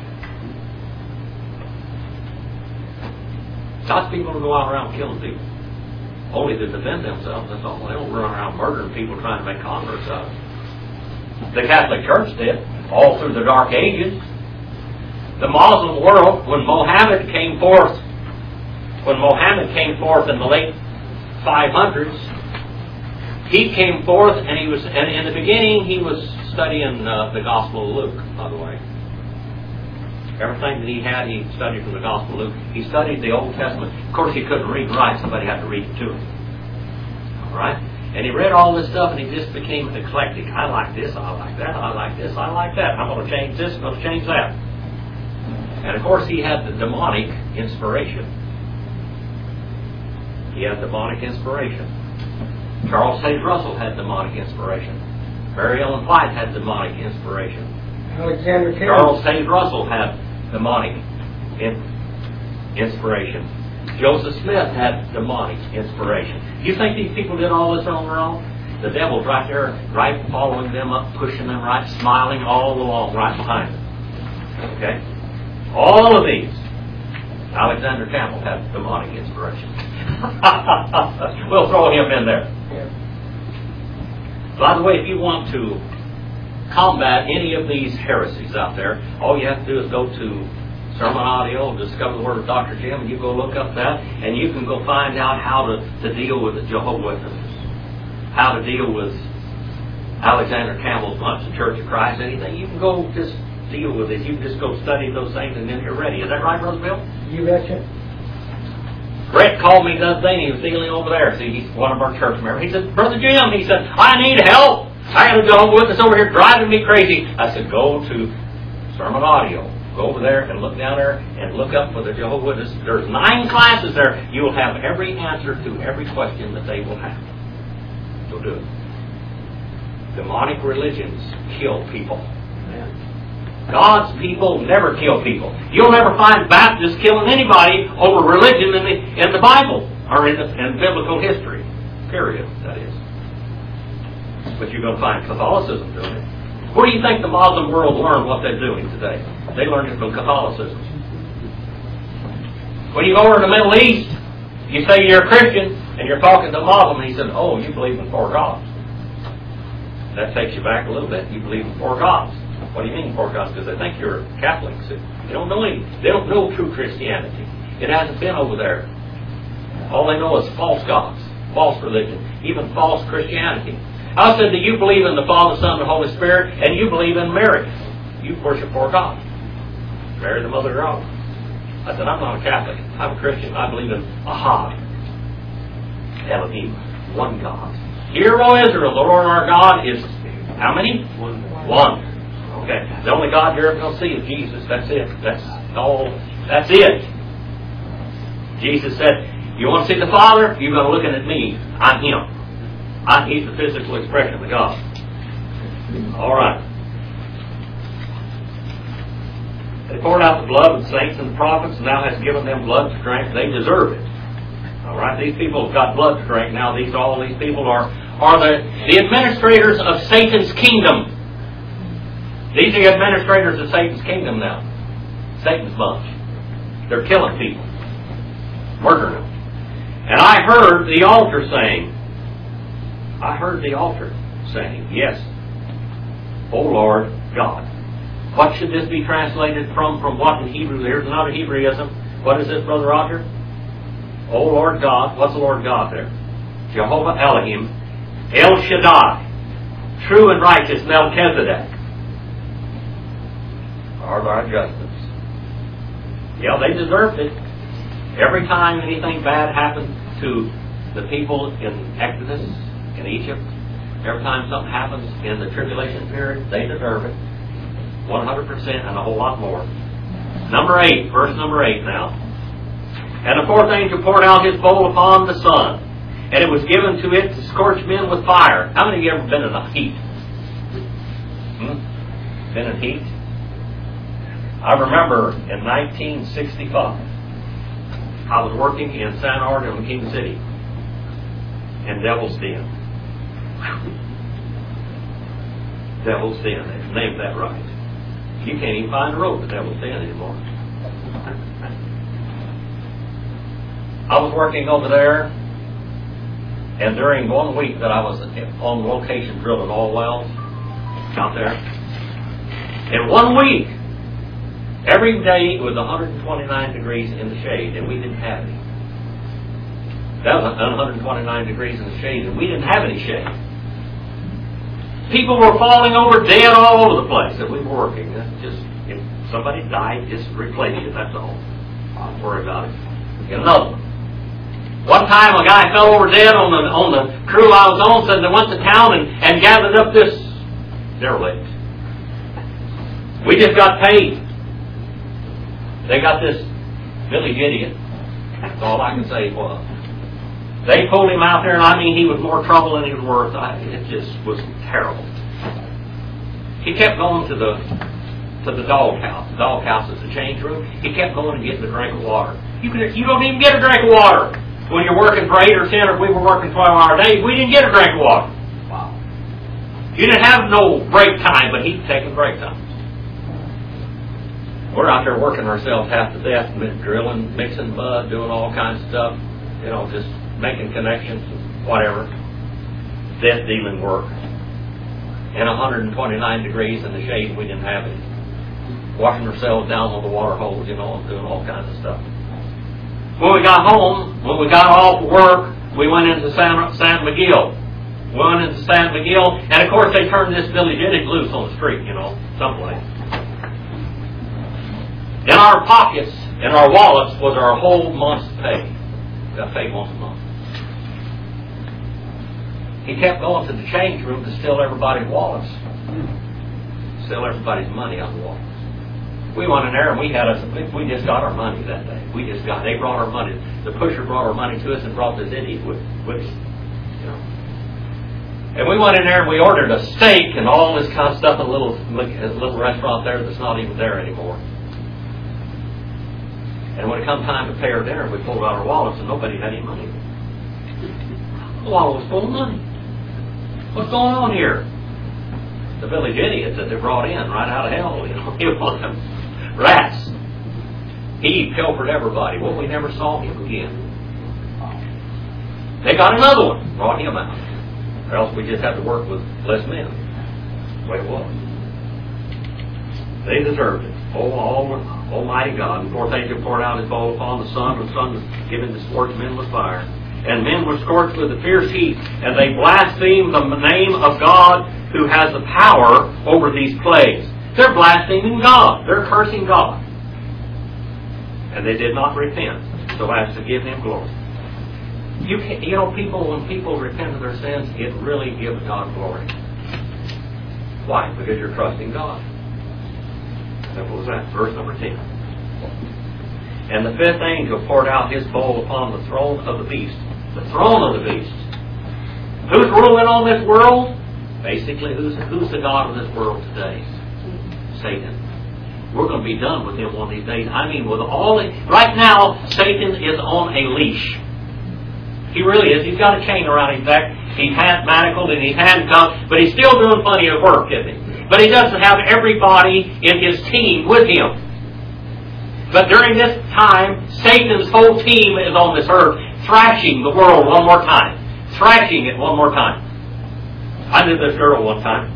God's people don't go out around killing people. Only to defend themselves, that's all. They don't run around murdering people trying to make converts out of it. The Catholic Church did, all through the Dark Ages. The Muslim world, when Mohammed came forth, when Mohammed came forth in the late five hundreds, he came forth and he was, and in the beginning he was studying uh, the Gospel of Luke, by the way. Everything that he had, he studied from the Gospel of Luke. He studied the Old Testament. Of course, he couldn't read and write. Somebody had to read it to him. All right? And he read all this stuff and he just became eclectic. I like this, I like that, I like this, I like that. I'm going to change this, I'm going to change that. And of course, he had the demonic inspiration. He had demonic inspiration. Charles Hayes Russell had demonic inspiration. Mary Ellen White had demonic inspiration. Alexander Campbell. Charles Hayes Russell had demonic in, inspiration. Joseph Smith had demonic inspiration. You think these people did all this on their own? The devil's right there, right following them up, pushing them right, smiling all along, right behind them. Okay? All of these. Alexander Campbell had demonic inspiration. We'll throw him in there. Yeah. By the way, if you want to combat any of these heresies out there, all you have to do is go to Sermon Audio, Discover the Word of Doctor Jim, and you go look up that, and you can go find out how to, to deal with the Jehovah's Witnesses, how to deal with Alexander Campbell's bunch, the Church of Christ, anything. You can go just deal with it. You can just go study those things, and then you're ready. Is that right, Brother Bill? You betcha. Brett called me the other day, and he was dealing over there. See, he's one of our church members. He said, Brother Jim, he said, I need help. I got a Jehovah's Witness over here driving me crazy. I said, go to Sermon Audio. Go over there and look down there and look up for the Jehovah's Witness. There's nine classes there. You will have every answer to every question that they will have. So do it. Demonic religions kill people. God's people never kill people. You'll never find Baptists killing anybody over religion in the in the Bible or in, the, in biblical history. Period, that is. But you're going to find Catholicism doing it. Where do you think the Muslim world learned what they're doing today? They learned it from Catholicism. When you go over to the Middle East, you say you're a Christian, and you're talking to a Muslim, and he says, oh, you believe in four gods. That takes you back a little bit. You believe in four gods. What do you mean four gods? Because they think you're Catholics. They don't know any. They don't know true Christianity. It hasn't been over there. All they know is false gods, false religion, even false Christianity. I said that you believe in the Father, Son, and Holy Spirit, and you believe in Mary. You worship four gods. Mary, the Mother of God. I said, I'm not a Catholic. I'm a Christian. I believe in Ahad, Elohim, one God. Hear, O Israel, the Lord our God is how many? One. One. Okay. The only God you're ever going to see is Jesus. That's it. That's all. That's it. Jesus said, you want to see the Father? You're going to look at me. I'm Him. I'm, he's the physical expression of the God. All right. They poured out the blood of the saints and the prophets, and now has given them blood to drink. They deserve it. All right. These people have got blood to drink. Now these all these people are are the the administrators of Satan's kingdom. These are the administrators of Satan's kingdom now. Satan's bunch. They're killing people. Murdering them. And I heard the altar saying, I heard the altar saying, yes, O Lord God. What should this be translated from? From what in Hebrew? There's another Hebraism. What is this, Brother Roger? O Lord God. What's the Lord God there? Jehovah Elohim. El Shaddai. True and righteous Melchizedek. Are our adjustments. Yeah, they deserved it. Every time anything bad happened to the people in Exodus, in Egypt, every time something happens in the tribulation period, they deserve it. one hundred percent and a whole lot more. Number eight, verse number eight now. And the fourth angel poured out his bowl upon the sun, and it was given to it to scorch men with fire. How many of you ever been in the heat? Hmm? Been in heat? I remember in nineteen sixty-five, I was working in San Ardino, King City, in Devil's Den. Devil's Den, they've named that right. You can't even find a road to Devil's Den anymore. I was working over there, and during one week that I was on location drilling oil wells out there, in one week, every day it was one hundred twenty-nine degrees in the shade, and we didn't have any. That was one hundred twenty-nine degrees in the shade, and we didn't have any shade. People were falling over dead all over the place that we were working. Just if somebody died, just replace it. That's all. Don't worry about it. Get another one. One time, a guy fell over dead on the on the crew I was on. Said they went to town and, and gathered up this derelict. We just got paid. They got this village idiot. That's all I can say was. They pulled him out there, and I mean, he was more trouble than he was worth. I, it just was terrible. He kept going to the to the dog house. The dog house is the change room. He kept going and getting a drink of water. You can, you don't even get a drink of water when you're working for eight or ten, or we were working twelve-hour days. We didn't get a drink of water. Wow. You didn't have no break time, but he'd taken break time. We're out there working ourselves half to death, drilling, mixing mud, doing all kinds of stuff. You know, just making connections, whatever. Death dealing work. And one hundred twenty-nine degrees in the shade, we didn't have it. Washing ourselves down on the water holes, you know, and doing all kinds of stuff. When we got home, when we got off work, we went into San, San Miguel. We went into San Miguel, and of course they turned this village idiot loose on the street, you know, someplace. In our pockets, in our wallets, was our whole month's pay. got paid once a month. He kept going to the change room to steal everybody's wallets. Steal everybody's money out of the wallets. We went in there and we had us, we just got our money that day. We just got, they brought our money. The pusher brought our money to us and brought this idiot with, with us. You know. And we went in there and we ordered a steak and all this kind of stuff in a little, a little restaurant there that's not even there anymore. And when it come time to pay our dinner, we pulled out our wallets and nobody had any money. The wallet was full of money. What's going on here? The village idiots that they brought in right out of hell, you know, he was them rats. He pilfered everybody. Well, we never saw him again. They got another one, brought him out. Or else we just had to work with less men. That's the way it was. They deserved it. Oh, all, Almighty God. And the fourth angel poured out his bowl upon the sun, and the sun was given to scorch men with fire. And men were scorched with a fierce heat, and they blasphemed the name of God who has the power over these plagues. They're blaspheming God. They're cursing God. And they did not repent so as to give Him glory. You can, you know, people, when people repent of their sins, it really gives God glory. Why? Because you're trusting God. Simple as that. Verse number ten. And the fifth angel poured out his bowl upon the throne of the beast. The throne of the beast. Who's ruling on this world? Basically, who's, who's the God of this world today? Satan. We're going to be done with him one of these days. I mean, with all the, right now, Satan is on a leash. He really is. He's got a chain around his neck. He's manacled and he's handcuffed, but he's still doing plenty of work, isn't he? But he doesn't have everybody in his team with him. But during this time, Satan's whole team is on this earth, thrashing the world one more time. Thrashing it one more time. I knew this girl one time.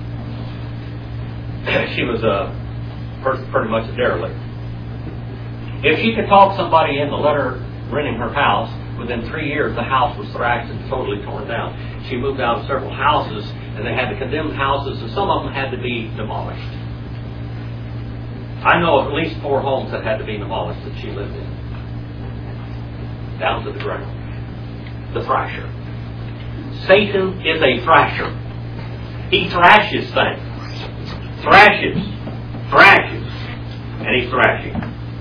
She was a, pretty much a derelict. If she could talk somebody into let her renting her house, within three years the house was thrashed and totally torn down. She moved out of several houses, and they had to condemn houses, and some of them had to be demolished. I know of at least four homes that had to be demolished that she lived in. Down to the ground. The thrasher. Satan is a thrasher. He thrashes things. Thrashes. Thrashes. And he's thrashing.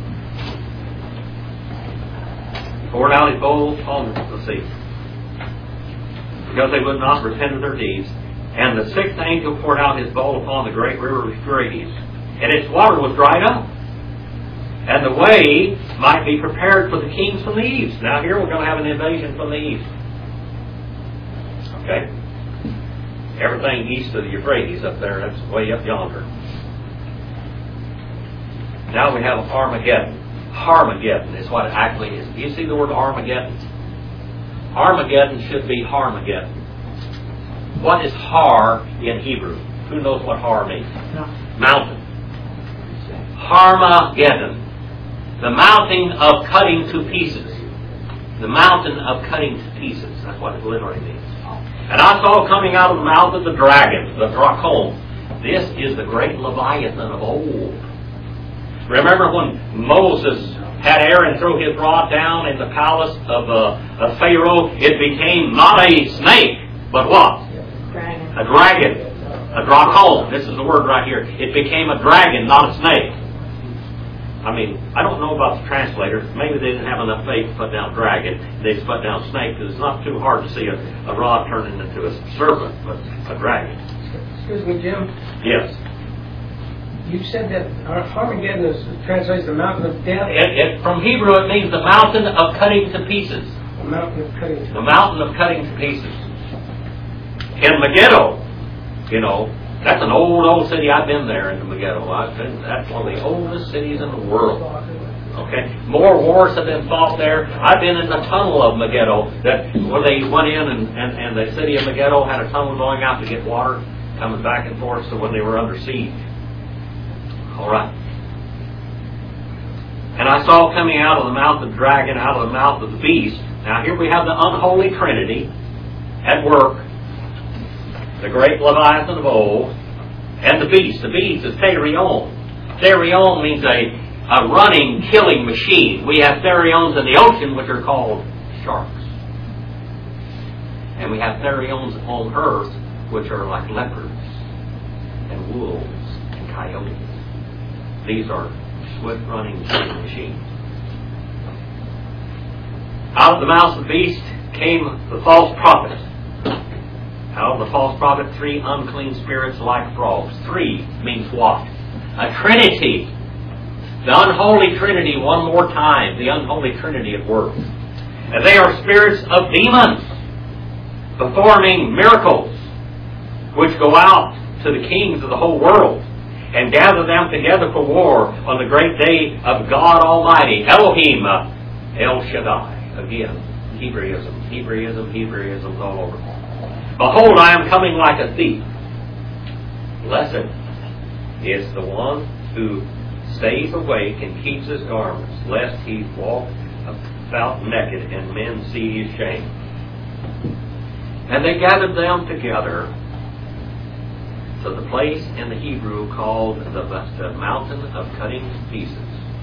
Poured out his bowl on the sea. Because they would not repent of their deeds. And the sixth angel poured out his bowl upon the great river Euphrates. And its water was dried up. And the way might be prepared for the kings from the east. Now here we're going to have an invasion from the east. Okay? Everything east of the Euphrates up there, that's way up yonder. Now we have Armageddon. Harmageddon is what it actually is. Do you see the word Armageddon? Armageddon should be Harmageddon. What is Har in Hebrew? Who knows what Har means? No. Mountain. Harmageddon. The mountain of cutting to pieces. The mountain of cutting to pieces. That's what it literally means. And I saw coming out of the mouth of the dragon, the Dracon. This is the great Leviathan of old. Remember when Moses had Aaron throw his rod down in the palace of, uh, of Pharaoh? It became not a snake, but what? Dragon. A dragon. A Dracon. This is the word right here. It became a dragon, not a snake. I mean, I don't know about the translators. Maybe they didn't have enough faith to put down dragon. They just put down snake, because it's not too hard to see a, a rod turning into a serpent, but a dragon. Excuse me, Jim. Yes. You said that Armageddon is translates the mountain of death. It, it, from Hebrew, it means the mountain of cutting to pieces. The mountain of cutting. The mountain of cutting to pieces. In Megiddo, you know, that's an old, old city. I've been there in Megiddo. I've been, that's one of the oldest cities in the world. Okay, more wars have been fought there. I've been in the tunnel of Megiddo, that where they went in and, and, and the city of Megiddo had a tunnel going out to get water, coming back and forth. So when they were under siege. All right. And I saw coming out of the mouth of the dragon, out of the mouth of the beast. Now here we have the unholy Trinity at work. The great Leviathan of old, and the beast. The beast is Therion. Therion means a, a running, killing machine. We have Therions in the ocean, which are called sharks. And we have therions on earth, which are like leopards and wolves and coyotes. These are swift-running killing machines. Out of the mouth of the beast came the false prophet. Out of the false prophet, three unclean spirits like frogs. Three means what? A trinity. The unholy trinity, one more time. The unholy trinity at work. And they are spirits of demons, performing miracles, which go out to the kings of the whole world and gather them together for war on the great day of God Almighty, Elohim, El Shaddai. Again, Hebraism, Hebraism, Hebraism all over. Behold, I am coming like a thief. Blessed is the one who stays awake and keeps his garments, lest he walk about naked and men see his shame. And they gathered them together to the place in the Hebrew called the, the mountain of cutting pieces.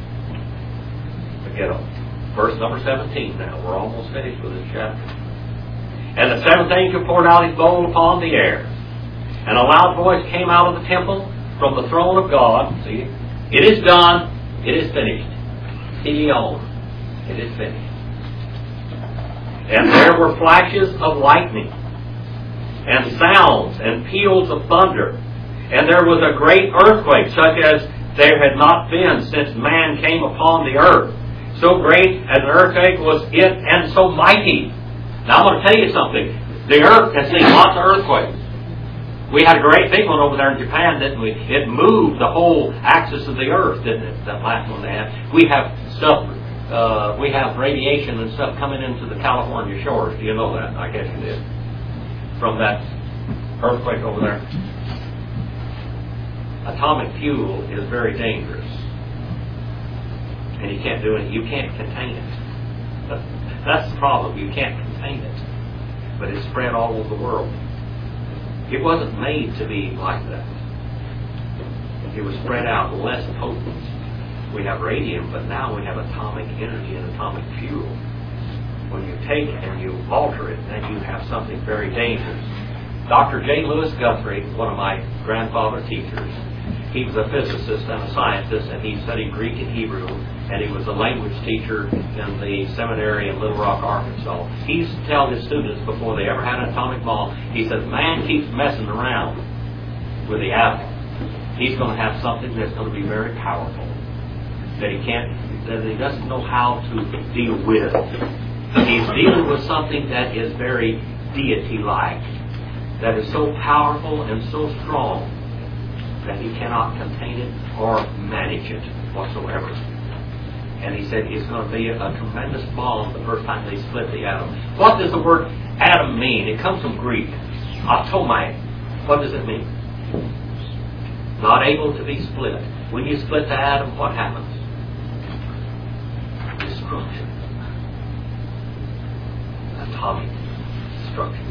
Again, verse number seventeen now. We're almost finished with this chapter. And the seventh angel poured out his bowl upon the air. And a loud voice came out of the temple from the throne of God. See, it is done. It is finished. Theon. It is finished. And there were flashes of lightning, and sounds, and peals of thunder. And there was a great earthquake, such as there had not been since man came upon the earth. So great as an earthquake was it, and so mighty. Now I'm going to tell you something. The earth has seen lots of earthquakes. We had a great big one over there in Japan, didn't we? It moved the whole axis of the earth, didn't it? That last one they had. We have stuff, uh, we have radiation and stuff coming into the California shores. Do you know that? I guess you did. From that earthquake over there. Atomic fuel is very dangerous. And you can't do it. You can't contain it. That's the problem. You can't contain it. But it's spread all over the world. It wasn't made to be like that. It was spread out less potent. We have radium, but now we have atomic energy and atomic fuel. When you take it and you alter it, then you have something very dangerous. Doctor J. Lewis Guthrie, one of my grandfather teachers, he was a physicist and a scientist, and he studied Greek and Hebrew, and he was a language teacher in the seminary in Little Rock, Arkansas. He used to tell his students before they ever had an atomic bomb, he said, man keeps messing around with the atom. He's going to have something that's going to be very powerful, that he can't, that he doesn't know how to deal with. He's dealing with something that is very deity-like, that is so powerful and so strong that he cannot contain it or manage it whatsoever. And he said it's going to be a, a tremendous bomb the first time they split the atom. What does the word atom mean? It comes from Greek. Atomai. What does it mean? Not able to be split. When you split the atom, what happens? Destruction. Atomic destruction.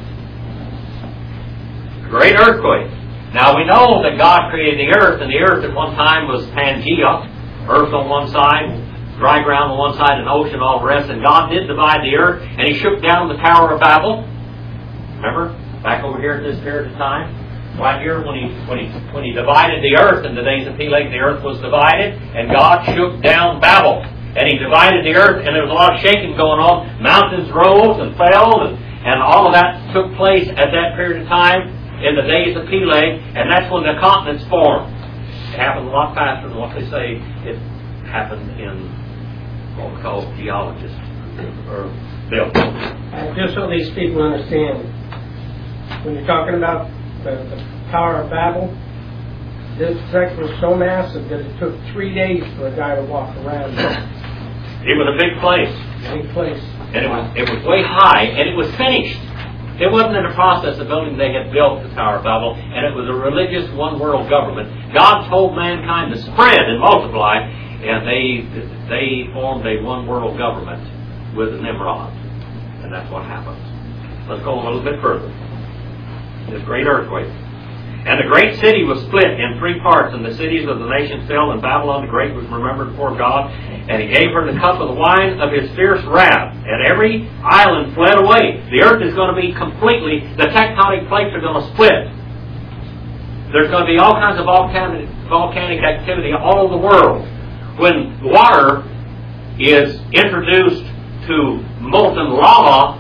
A great earthquake. Now we know that God created the earth, and the earth at one time was Pangea, earth on one side, dry ground on one side, and ocean all the rest. And God did divide the earth, and He shook down the Tower of Babel. Remember, back over here at this period of time, right here when He when He when He divided the earth in the days of Peleg, the earth was divided, and God shook down Babel, and He divided the earth, and there was a lot of shaking going on. Mountains rose and fell, and and all of that took place at that period of time. In the days of Peleg, and that's when the continents formed. It happened a lot faster than what they say it happened in what we call geologists or built. And just so these people understand, when you're talking about the, the Tower of Babel, this threat was so massive that it took three days for a guy to walk around. It was a big place. Big place. And it was it was way high, and it was finished. It wasn't in the process of building. They had built the Tower of Babel, and it was a religious one-world government. God told mankind to spread and multiply, and they they formed a one-world government with Nimrod. And that's what happened. Let's go a little bit further. This great earthquake. And the great city was split in three parts, and the cities of the nations fell, and Babylon the Great was remembered before God. And he gave her the cup of the wine of his fierce wrath, and every island fled away. The earth is going to be completely, the tectonic plates are going to split. There's going to be all kinds of volcanic, volcanic activity all over the world. When water is introduced to molten lava,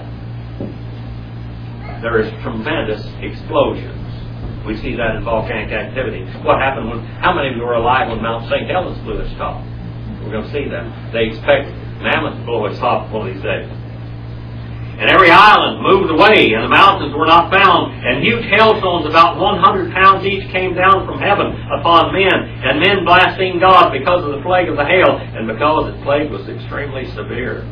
there is tremendous explosions. We see that in volcanic activity. What happened when, how many of you were alive when Mount Saint Helens blew its top? We're going to see that. They expect Mammoth to blow its top one of these days. And every island moved away, and the mountains were not found, and huge hailstones about one hundred pounds each came down from heaven upon men, and men blasphemed God because of the plague of the hail, and because the plague was extremely severe.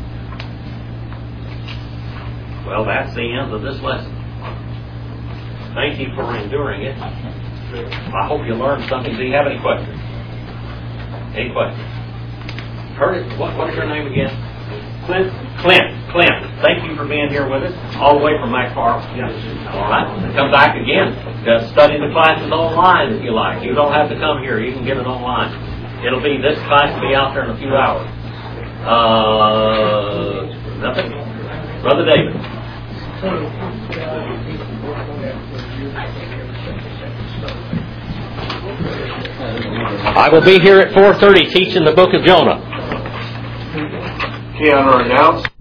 Well, that's the end of this lesson. Thank you for enduring it. I hope you learned something. Do you have any questions? Any questions? Heard it? What, what is your name again? Clint? Clint. Clint. Thank you for being here with us, all the way from MacFarland. Yes. All right. Come back again. Just study the classes online if you like. You don't have to come here. You can get it online. It'll be, this class will be out there in a few hours. Uh, nothing? Brother David. I will be here at four thirty teaching the book of Jonah. Keanu announced.